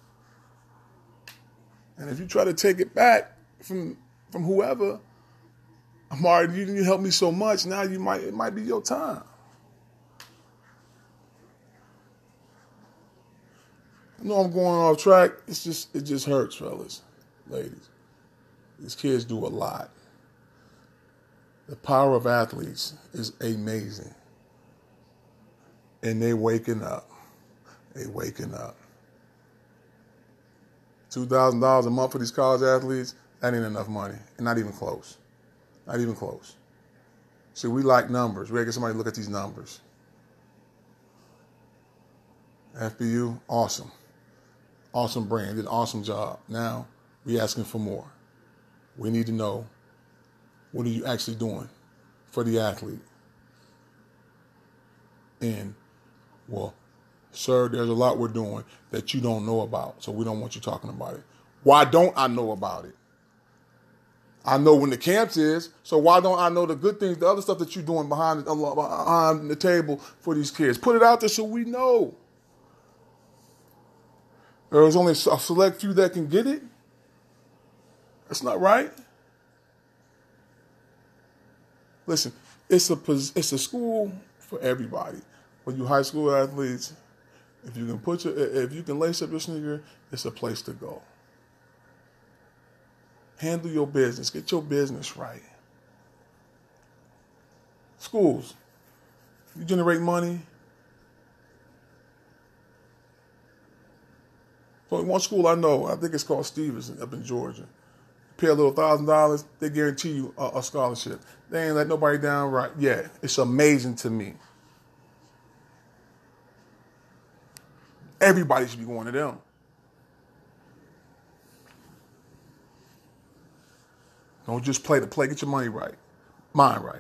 And if you try to take it back from from whoever, I'm already, you didn't help me so much, now you might, it might be your time. I know I'm going off track. It's just, it just hurts, fellas, ladies. These kids do a lot. The power of athletes is amazing. And they waking up. They waking up. two thousand dollars a month for these college athletes, that ain't enough money. And not even close. Not even close. See, we like numbers. We gotta get somebody to look at these numbers. F B U, awesome. Awesome brand, did an awesome job. Now, we asking for more. We need to know, what are you actually doing for the athlete? And, well, sir, there's a lot we're doing that you don't know about, so we don't want you talking about it. Why don't I know about it? I know when the camps is, so why don't I know the good things, the other stuff that you're doing behind, behind the table for these kids? Put it out there so we know. There's only a select few that can get it. That's not right. Listen, it's a it's a school for everybody. For you high school athletes If you can put your, if you can lace up your sneaker, it's a place to go. Handle your business. Get your business right. Schools. You generate money. So one school I know, I think it's called Stevenson up in Georgia. Pay a little thousand dollars, they guarantee you a, a scholarship. They ain't let nobody down right yet. It's amazing to me. Everybody should be going to them. Don't just play the play. Get your money right. Mind right.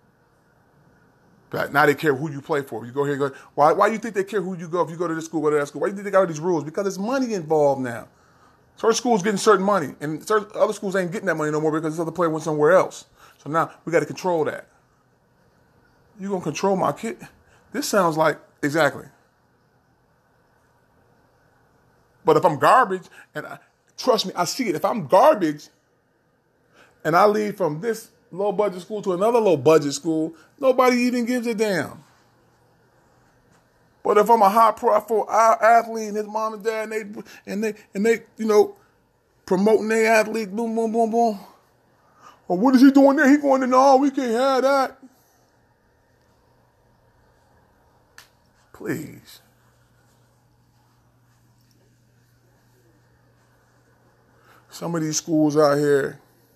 But now they care who you play for. You go here, go. Why, why do you think they care who you go if you go to this school, go to that school? Why do you think they got all these rules? Because there's money involved now. Certain schools getting certain money, and certain other schools ain't getting that money no more because this other player went somewhere else. So now we got to control that. You gonna control my kid? This sounds like exactly. But if I'm garbage, and I, trust me, I see it. If I'm garbage, and I leave from this low budget school to another low budget school, nobody even gives a damn. But if I'm a high profile athlete and his mom and dad and they and they and they, you know, promoting their athlete, boom, boom, boom, boom. Well, what is he doing there? He going to no, we can't have that. Please. Some of these schools out here,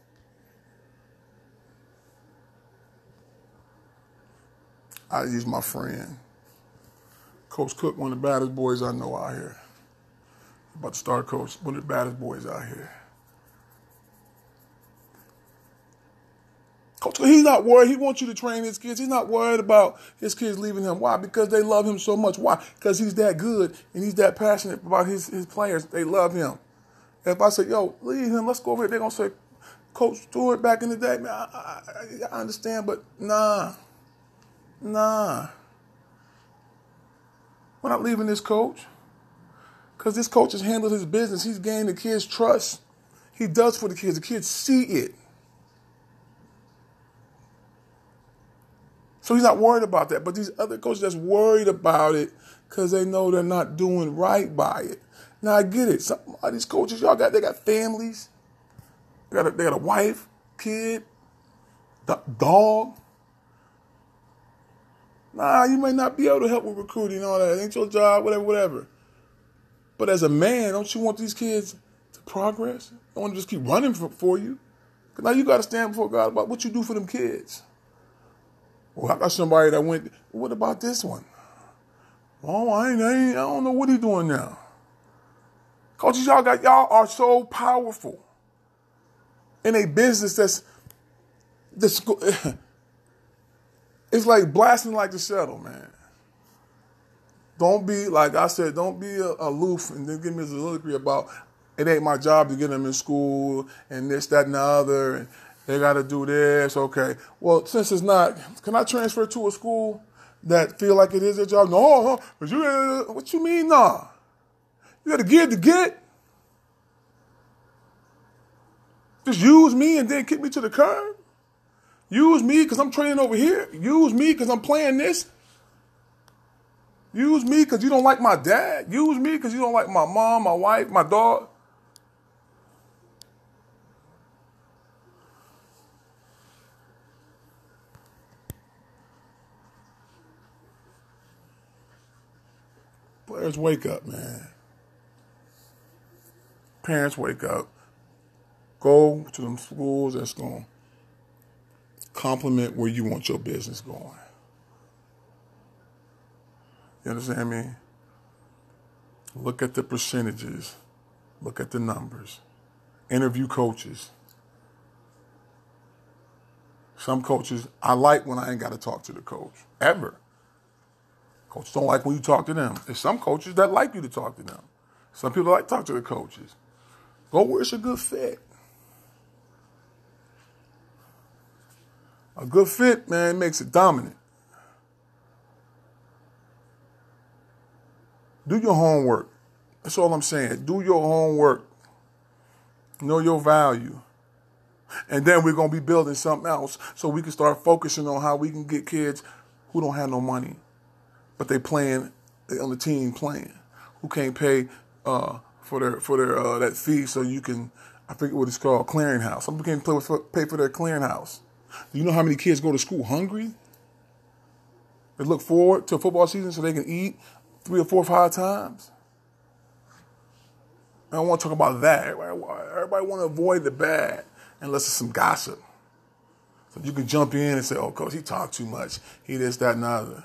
I use my friend, Coach Cook, one of the baddest boys I know out here. About to start coach, one of the baddest boys out here. Coach, he's not worried. He wants you to train his kids. He's not worried about his kids leaving him. Why? Because they love him so much. Why? Because he's that good and he's that passionate about his, his players. They love him. If I say, yo, leave him, let's go over here, they're going to say, Coach Stewart back in the day, man, I, I, I understand, but nah, nah. We're not leaving this coach because this coach has handled his business. He's gained the kids' trust. He does for the kids. The kids see it. So he's not worried about that. But these other coaches that's worried about it because they know they're not doing right by it. Now, I get it. Some of these coaches, y'all got, they got families. They got a, they got a wife, kid, dog. Nah, you may not be able to help with recruiting and all that. It ain't your job, whatever, whatever. But as a man, don't you want these kids to progress? You don't want to just keep running for, for you. Because now you got to stand before God about what you do for them kids. Well, I got somebody that went, what about this one? Oh, I ain't, I ain't, I don't know what he's doing now. Coaches, y'all got, y'all are so powerful in a business that's, that's it's like blasting like the shuttle, man. Don't be, like I said, don't be a, aloof and then give me a soliloquy about it ain't my job to get them in school and this, that, and the other, and they got to do this, okay. Well, since it's not, can I transfer to a school that feel like it is their job? No, no, but you, what you mean, nah? You got to give to get. Just use me and then kick me to the curb. Use me because I'm training over here. Use me because I'm playing this. Use me because you don't like my dad. Use me because you don't like my mom, my wife, my dog. Players, wake up, man. Parents, wake up. Go to them schools that's going to complement where you want your business going. You understand me? Look at the percentages. Look at the numbers. Interview coaches. Some coaches, I like when I ain't got to talk to the coach, ever. Coaches don't like when you talk to them. There's some coaches that like you to talk to them. Some people like to talk to the coaches. Go where it's a good fit. A good fit, man, makes it dominant. Do your homework. That's all I'm saying. Do your homework. Know your value. And then we're going to be building something else so we can start focusing on how we can get kids who don't have no money, but they playing they on the team playing, who can't pay uh, for their for their uh, that fee so you can, I forget what it's called, clearinghouse. Some people can't play for, pay for their clearinghouse. Do you know how many kids go to school hungry? They look forward to football season so they can eat three or four or five times. I don't want to talk about that. Everybody, everybody want to avoid the bad unless it's some gossip. So you can jump in and say, oh, coach, he talked too much. He this, that, and the other.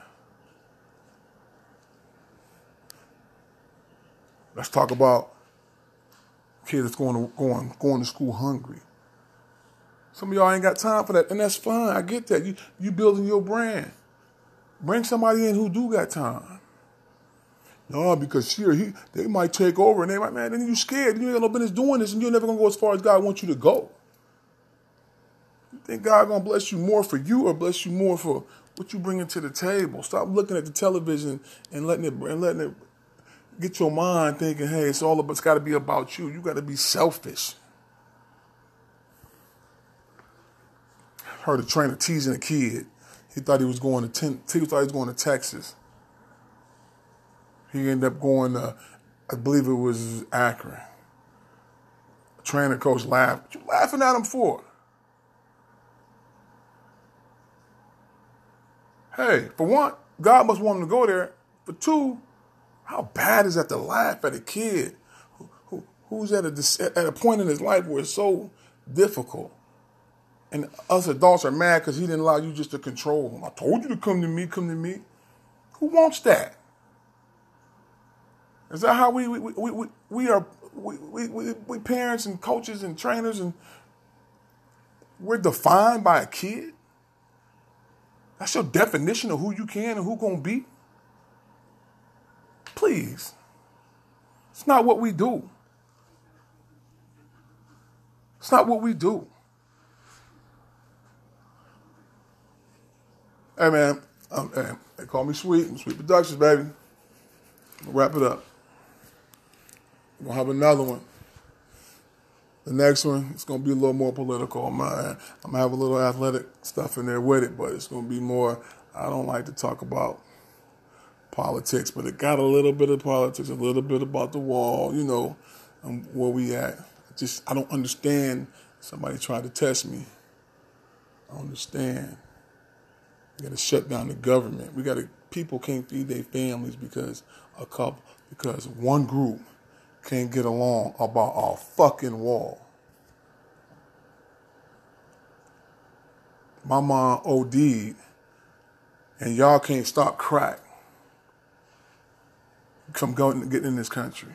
Let's talk about kids that's going to, going, going to school hungry. Some of y'all ain't got time for that, and that's fine. I get that. You you building your brand. Bring somebody in who do got time. No, because she or he, they might take over, and they might, man, then you scared. You ain't got no business doing this, and you're never going to go as far as God wants you to go. You think God going to bless you more for you or bless you more for what you bring to the table? Stop looking at the television and letting it, and letting it get your mind thinking, hey, it's all about, it's got to be about you. You got to be selfish. I heard a trainer teasing a kid. He thought he was going to ten, he thought he was going to Texas. He ended up going to, I believe it was Akron. The trainer coach laughed. What you laughing at him for? Hey, for one, God must want him to go there. For two, how bad is that to laugh at a kid who, who, who's at a, at a point in his life where it's so difficult? And us adults are mad because he didn't allow you just to control him. I told you to come to me, come to me. Who wants that? Is that how we we we, we, we are we, we, we, we parents and coaches and trainers, and we're defined by a kid? That's your definition of who you can and who gonna be? Please. It's not what we do. It's not what we do. Hey, man, um, hey, they call me Sweet. I'm Sweet Productions, baby. We'll wrap it up. We'll have another one. The next one, it's going to be a little more political. Man. I'm going to have a little athletic stuff in there with it, but it's going to be more, I don't like to talk about politics, but it got a little bit of politics, a little bit about the wall, you know, um, where we at. Just, I don't understand. Somebody tried to test me. I don't understand. We got to shut down the government. We got to, people can't feed their families because a couple, because one group can't get along about our fucking wall. My mom O D'd, and y'all can't stop crack from going getting in this country.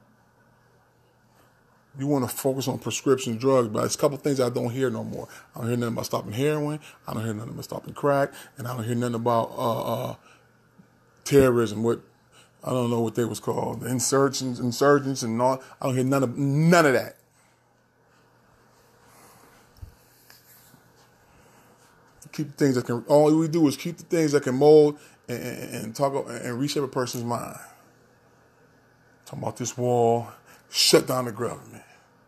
You want to focus on prescription drugs, but there's a couple things I don't hear no more. I don't hear nothing about stopping heroin. I don't hear nothing about stopping crack, and I don't hear nothing about uh, uh, terrorism. What I don't know what they was called, the insurgents, insurgents, and all. I don't hear none of none of that. Keep the things that can. All we do is keep the things that can mold and, and, and talk and reshape a person's mind. Talking about this wall. Shut down the government.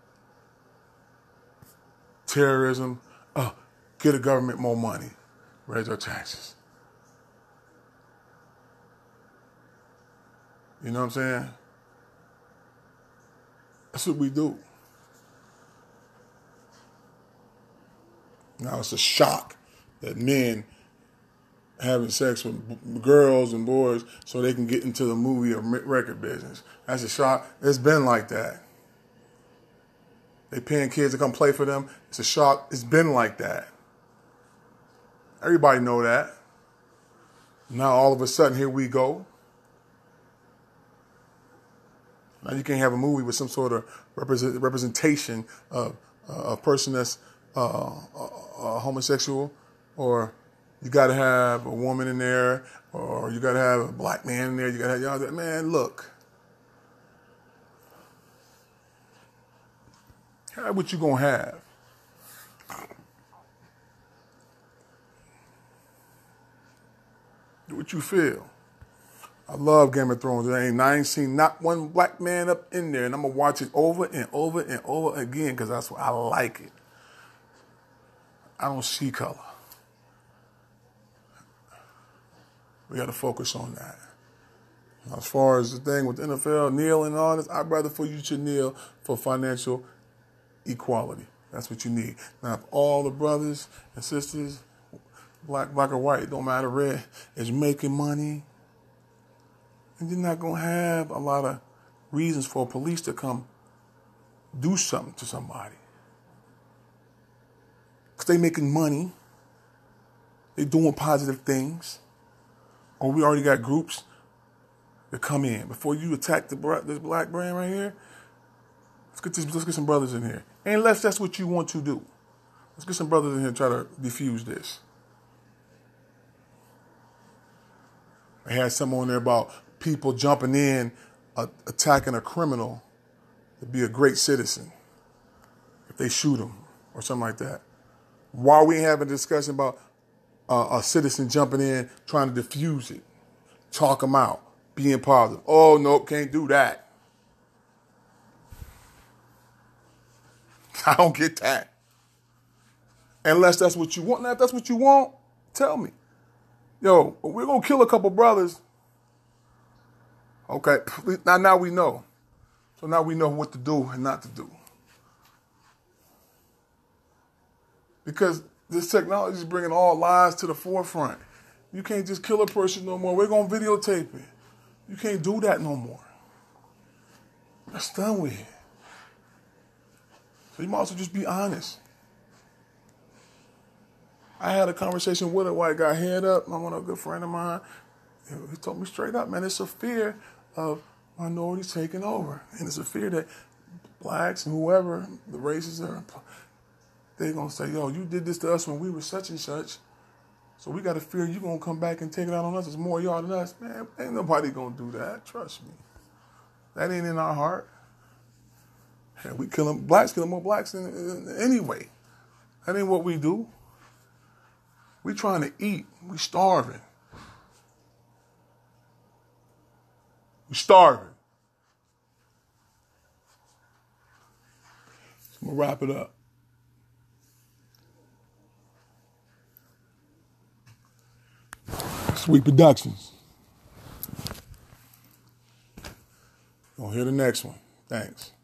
Terrorism, uh, get the government more money. Raise our taxes. You know what I'm saying? That's what we do. Now it's a shock that men having sex with girls and boys so they can get into the movie or record business. That's a shock. It's been like that. They paying kids to come play for them. It's a shock. It's been like that. Everybody know that. Now all of a sudden, here we go. Now you can't have a movie with some sort of represent, representation of uh, a person that's uh, uh, homosexual, or you got to have a woman in there, or you got to have a black man in there. You got to have y'all. Man, look, have what you gonna have. Do what you feel. I love Game of Thrones. I ain't, I ain't seen not one black man up in there, and I'm gonna watch it over and over and over again because that's what I like it. I don't see color. We got to focus on that. As far as the thing with the N F L, kneel and all this, I'd rather for you to kneel for financial equality. That's what you need. Now, if all the brothers and sisters, black, black or white, don't matter, red, is making money, and you're not going to have a lot of reasons for police to come do something to somebody. Because they making money. They doing positive things. Or we already got groups that come in. Before you attack the this black brand right here, let's get this, let's get some brothers in here. Unless that's what you want to do. Let's get some brothers in here and try to defuse this. I had something on there about people jumping in, uh, attacking a criminal to be a great citizen if they shoot him or something like that. Why are we having a discussion about uh, a citizen jumping in, trying to defuse it, talk them out, being positive? Oh, no, can't do that. I don't get that. Unless that's what you want. Now, if that's what you want, tell me. Yo, we're going to kill a couple brothers. Okay, now, now we know. So now we know what to do and not to do. Because this technology is bringing all lies to the forefront. You can't just kill a person no more. We're going to videotape it. You can't do that no more. That's done with it. So you might also just be honest. I had a conversation with a white guy, head up, one a good friend of mine. He told me straight up, man, it's a fear of minorities taking over. And it's a fear that blacks and whoever, the races are, they're going to say, yo, you did this to us when we were such and such. So we got to fear you're going to come back and take it out on us. It's more y'all than us. Man, ain't nobody going to do that. Trust me. That ain't in our heart. Yeah, we kill them. Blacks kill more blacks than, anyway. That ain't what we do. We trying to eat. We starving. We starving. So I'm going to wrap it up. Sweet Productions. Gonna hear the next one. Thanks.